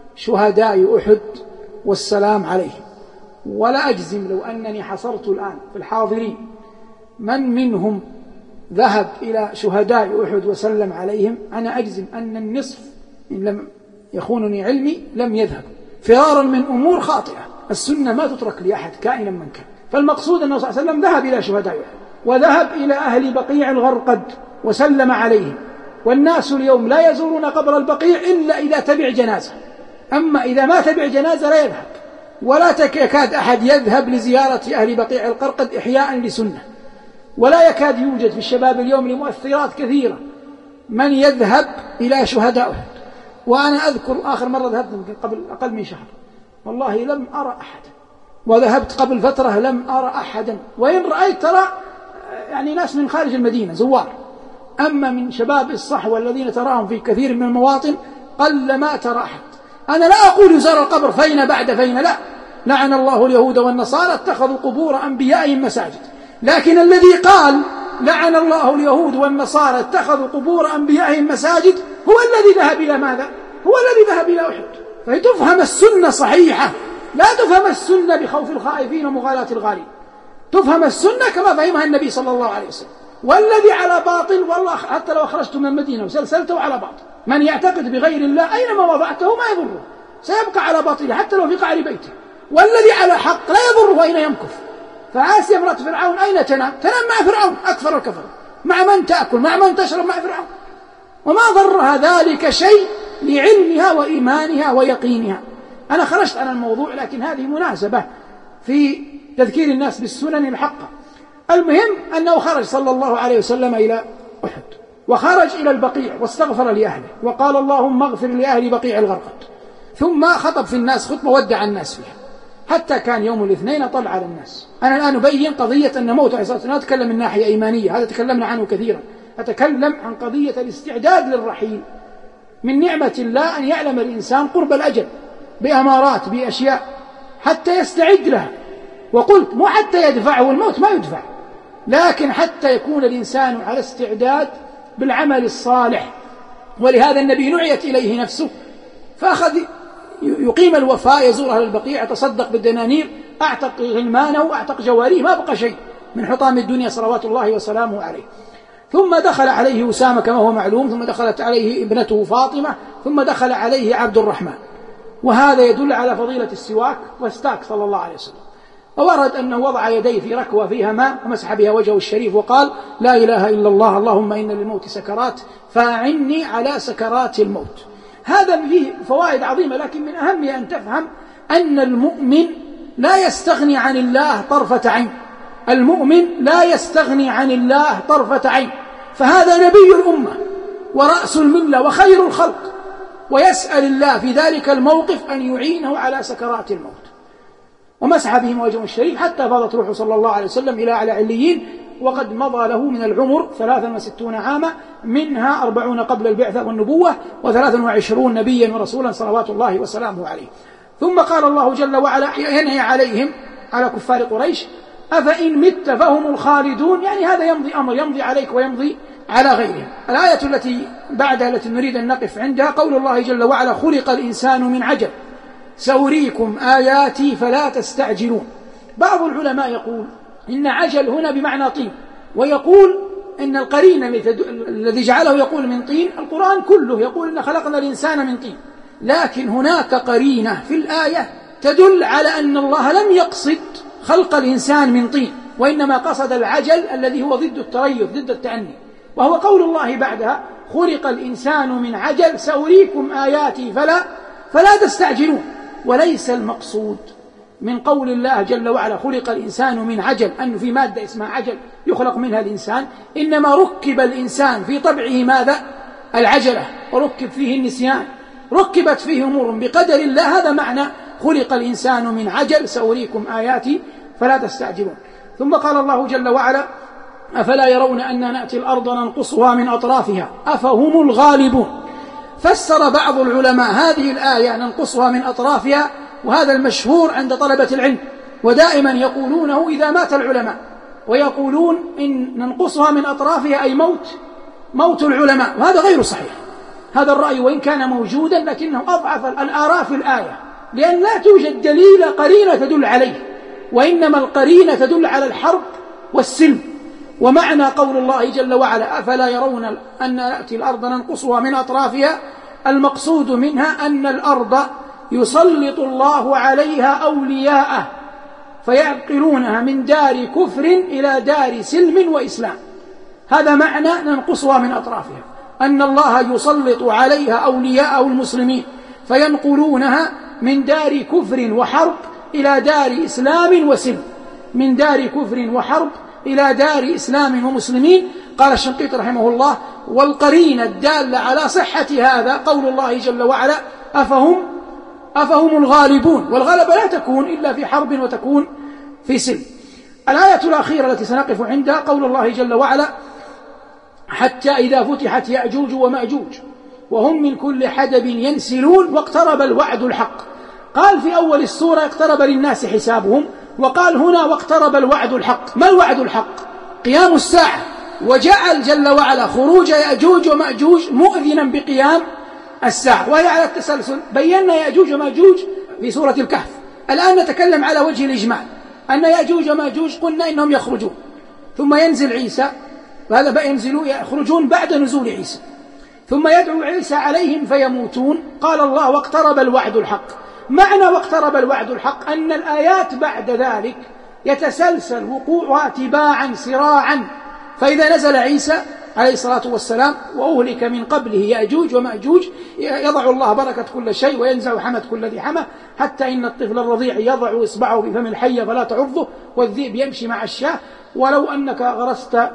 شهداء أحد والسلام عليهم. ولا أجزم لو أنني حصرت الآن في الحاضرين من منهم ذهب إلى شهداء أحد وسلم عليهم، أنا أجزم أن النصف إن لم يخونني علمي لم يذهب، فرارا من أمور خاطئة. السنة ما تترك لأحد كائنا من كان. فالمقصود أنه صلى الله عليه وسلم ذهب إلى شهداء أحد، وذهب إلى أهل بقيع الغرقد وسلم عليهم. والناس اليوم لا يزورون قبر البقيع إلا إذا تبع جنازة، أما إذا ما تبع جنازة لا يذهب. ولا يكاد أحد يذهب لزيارة أهل بقيع الغرقد إحياء لسنة، ولا يكاد يوجد في الشباب اليوم لمؤثرات كثيرة من يذهب إلى شهداء أحد. وأنا أذكر آخر مرة ذهبت قبل أقل من شهر، والله لم أرى أحدا، وذهبت قبل فترة لم أرى أحدا، وإن رأيت ترى يعني ناس من خارج المدينة زوار، أما من شباب الصحوة الذين تراهم في كثير من المواطن قل ما ترى أحد. أنا لا أقول يزار القبر فين بعد فين، لا، لعن الله اليهود والنصارى اتخذوا قبور أنبيائهم مساجد، لكن الذي قال لعن الله اليهود والنصارى اتخذوا قبور أنبيائهم مساجد هو الذي ذهب إلى ماذا؟ هو الذي ذهب إلى أحد. فتفهم السنة صحيحة، لا تفهم السنة بخوف الخائفين ومغالاة الغالين، تفهم السنة كما فهمها النبي صلى الله عليه وسلم. والذي على باطل والله حتى لو أخرجت من المدينة وسلسلته على باطل، من يعتقد بغير الله أينما وضعته ما يضره، سيبقى على باطله حتى لو في قعر بيته. والذي على حق لا يضره أين يمكث. فآسيا امرأة فرعون أين تنام؟ تنام مع فرعون أكثر الكفر، مع من تأكل، مع من تشرب، مع فرعون، وما ضرها ذلك شيء لعلمها وإيمانها ويقينها. أنا خرجت عن الموضوع، لكن هذه مناسبة في تذكير الناس بالسنن الحقة. المهم أنه خرج صلى الله عليه وسلم إلى أحد، وخرج إلى البقيع واستغفر لأهله وقال اللهم اغفر لأهل بقيع الغرقد، ثم خطب في الناس خطبة ودع الناس فيها حتى كان يوم الاثنين طلع على الناس. أنا الآن أبين قضية أن موت عليه الصلاة والسلام، أتكلم من ناحية إيمانية، هذا تكلمنا عنه كثيرا، أتكلم عن قضية الاستعداد للرحيل. من نعمة الله أن يعلم الإنسان قرب الأجل بأمارات بأشياء حتى يستعد لها، وقلت مو حتى يدفعه الموت، ما يدفع، لكن حتى يكون الإنسان على استعداد بالعمل الصالح. ولهذا النبي نعيت إليه نفسه فأخذ يقيم الوفاء، يزور أهل البقيع، يتصدق بالدنانير، أعتق غلمانه، أعتق جواريه، ما بقى شيء من حطام الدنيا صلوات الله وسلامه عليه. ثم دخل عليه أسامة كما هو معلوم، ثم دخلت عليه ابنته فاطمة، ثم دخل عليه عبد الرحمن. وهذا يدل على فضيلة السواك، واستاك صلى الله عليه وسلم. وورد أنه وضع يديه في ركوة فيها ماء ومسح بها وجهه الشريف وقال لا إله إلا الله اللهم إن للموت سكرات فأعني على سكرات الموت. هذا فيه فوائد عظيمة، لكن من أهم أن تفهم أن المؤمن لا يستغني عن الله طرفة عين. المؤمن لا يستغني عن الله طرفة عين، فهذا نبي الأمة ورأس الملة وخير الخلق، ويسأل الله في ذلك الموقف أن يعينه على سكرات الموت. ومسح بهم وجهه الشريف حتى فاضت روحه صلى الله عليه وسلم إلى أعلى عليين، وقد مضى له من العمر ثلاثا وستون عاما، منها أربعون قبل البعثة والنبوة، وثلاثا وعشرون نبيا ورسولا صلوات الله وسلامه عليه. ثم قال الله جل وعلا ينهي عليهم على كفار قريش أفإن مت فهم الخالدون، يعني هذا يمضي أمر يمضي عليك ويمضي على غيرهم. الآية التي بعدها التي نريد أن نقف عندها قول الله جل وعلا خلق الإنسان من عجل سأريكم آياتي فلا تستعجلون. بعض العلماء يقول إن عجل هنا بمعنى طين، ويقول إن القرين الذي جعله يقول من طين القرآن كله يقول إن خلقنا الإنسان من طين، لكن هناك قرينة في الآية تدل على أن الله لم يقصد خلق الإنسان من طين، وإنما قصد العجل الذي هو ضد التريث ضد التأني، وهو قول الله بعدها خلق الإنسان من عجل سأريكم آياتي فلا فلا تستعجلون. وليس المقصود من قول الله جل وعلا خلق الإنسان من عجل أنه في مادة اسمها عجل يخلق منها الإنسان، إنما ركب الإنسان في طبعه ماذا؟ العجلة، وركب فيه النسيان، ركبت فيه أمور بقدر الله، هذا معنى خلق الإنسان من عجل سأريكم آياتي فلا تستعجلون. ثم قال الله جل وعلا أفلا يرون أن نأتي الأرض ننقصها من أطرافها أفهم الغالبون. فسر بعض العلماء هذه الآية ننقصها من أطرافها، وهذا المشهور عند طلبة العلم، ودائما يقولونه إذا مات العلماء، ويقولون إن ننقصها من أطرافها أي موت موت العلماء، وهذا غير صحيح. هذا الرأي وإن كان موجودا لكنه أضعف الآراء في الآية، لأن لا توجد دليل قرينة تدل عليه، وإنما القرينة تدل على الحرب والسلم. ومعنى قول الله جل وعلا أفلا يرون أن نأتي الأرض ننقصها من أطرافها، المقصود منها أن الأرض يسلط الله عليها أولياءه فيعقلونها من دار كفر إلى دار سلم وإسلام. هذا معنى ننقصها من أطرافها، أن الله يسلط عليها أولياءه المسلمين فينقلونها من دار كفر وحرب إلى دار إسلام وسلم، من دار كفر وحرب إلى دار إسلام ومسلمين. قال الشنقيطي رحمه الله والقرينة الدالة على صحة هذا قول الله جل وعلا أفهم أفهم الغالبون، والغلبة لا تكون إلا في حرب وتكون في سلم. الآية الأخيرة التي سنقف عندها قول الله جل وعلا حتى إذا فتحت يأجوج ومأجوج وهم من كل حدب ينسلون واقترب الوعد الحق. قال في أول السورة اقترب للناس حسابهم، وقال هنا واقترب الوعد الحق. ما الوعد الحق؟ قيام الساعة، وجعل جل وعلا خروج يأجوج ومأجوج مؤذنا بقيام الساعة، وهي على التسلسل. بينا يأجوج ومأجوج في سورة الكهف، الآن نتكلم على وجه الإجمال أن يأجوج ومأجوج قلنا إنهم يخرجون ثم ينزل عيسى، وهذا بقى ينزلوا يخرجون بعد نزول عيسى، ثم يدعو عيسى عليهم فيموتون. قال الله واقترب الوعد الحق. معنى واقترب الوعد الحق أن الآيات بعد ذلك يتسلسل وقوعها تباعا سراعا، فإذا نزل عيسى عليه الصلاة والسلام وأهلك من قبله يأجوج ومأجوج يضع الله بركة كل شيء وينزع حمد كل ذي حمى، حتى إن الطفل الرضيع يضع إصبعه في فم الحية فلا تعضه، والذئب يمشي مع الشاة، ولو أنك غرست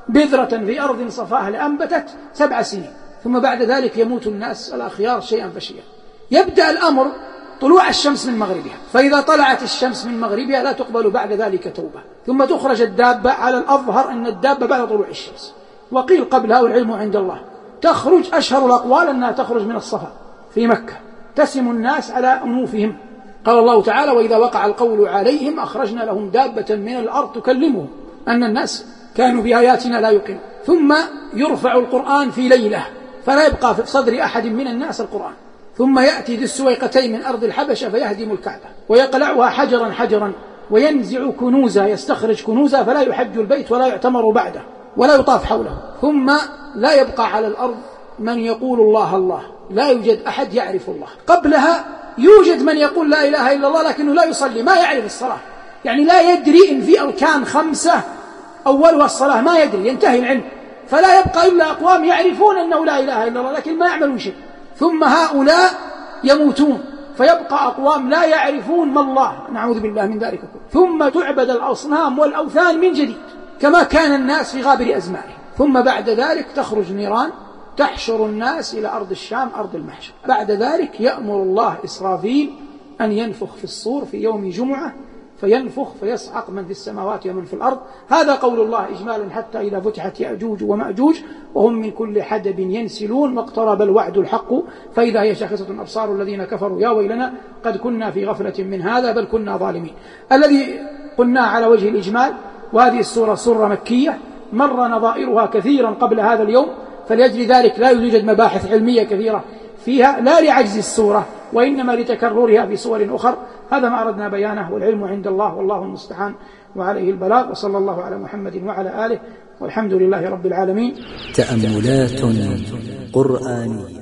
بذرة في أرض صفاها لأنبتت سبع سنين ثم بعد ذلك يموت الناس الأخيار شيئا فشيئا. يبدأ الأمر طلوع الشمس من مغربها، فإذا طلعت الشمس من مغربها لا تقبل بعد ذلك توبة، ثم تخرج الدابة. على الأظهر أن الدابة بعد طلوع الشمس، وقيل قبلها والعلم عند الله. تخرج أشهر الأقوال أنها تخرج من الصفا في مكة، تسم الناس على أنوفهم. قال الله تعالى: وإذا وقع القول عليهم أخرجنا لهم دابة من الأرض تكلمهم أن الناس كانوا بآياتنا لا يوقنون. ثم يرفع القرآن في ليلة فلا يبقى في صدر أحد من الناس القرآن، ثم يأتي ذي السويقتين من أرض الحبشة فيهدم الكعبة ويقلعها حجرا حجرا وينزع كنوزا، يستخرج كنوزا فلا يحج البيت ولا يعتمر بعده ولا يطاف حوله. ثم لا يبقى على الأرض من يقول الله الله، لا يوجد أحد يعرف الله. قبلها يوجد من يقول لا إله إلا الله لكنه لا يصلي، ما يعرف الصلاة، يعني لا يدري إن في أركان خمسة أولها الصلاة، ما يدري، ينتهي العلم. فلا يبقى إلا أقوام يعرفون أنه لا إله إلا الله لكن ما يعملون شيء. ثم هؤلاء يموتون فيبقى أقوام لا يعرفون ما الله، نعوذ بالله من ذلك. ثم تعبد الأصنام والأوثان من جديد كما كان الناس في غابر أزمانهم. ثم بعد ذلك تخرج نيران تحشر الناس إلى أرض الشام، أرض المحشر. بعد ذلك يأمر الله إسرافيل أن ينفخ في الصور في يوم جمعة، فينفخ فيصعق من في السماوات ومن في الأرض. هذا قول الله إجمالا: حتى إذا فتحت يأجوج ومأجوج وهم من كل حدب ينسلون واقترب الوعد الحق فإذا هي شاخصة أبصار الذين كفروا يا ويلنا قد كنا في غفلة من هذا بل كنا ظالمين. الذي قلنا على وجه الإجمال، وهذه السورة سورة مكية مر نظائرها كثيرا قبل هذا اليوم، فلأجل ذلك لا يوجد مباحث علمية كثيرة فيها، لا لعجز السورة وإنما لتكررها في سور أخر. هذا ما أردنا بيانه، والعلم عند الله والله المستعان وعليه البلاغ. وصلى الله على محمد وعلى آله والحمد لله رب العالمين. تأملات قرآنية.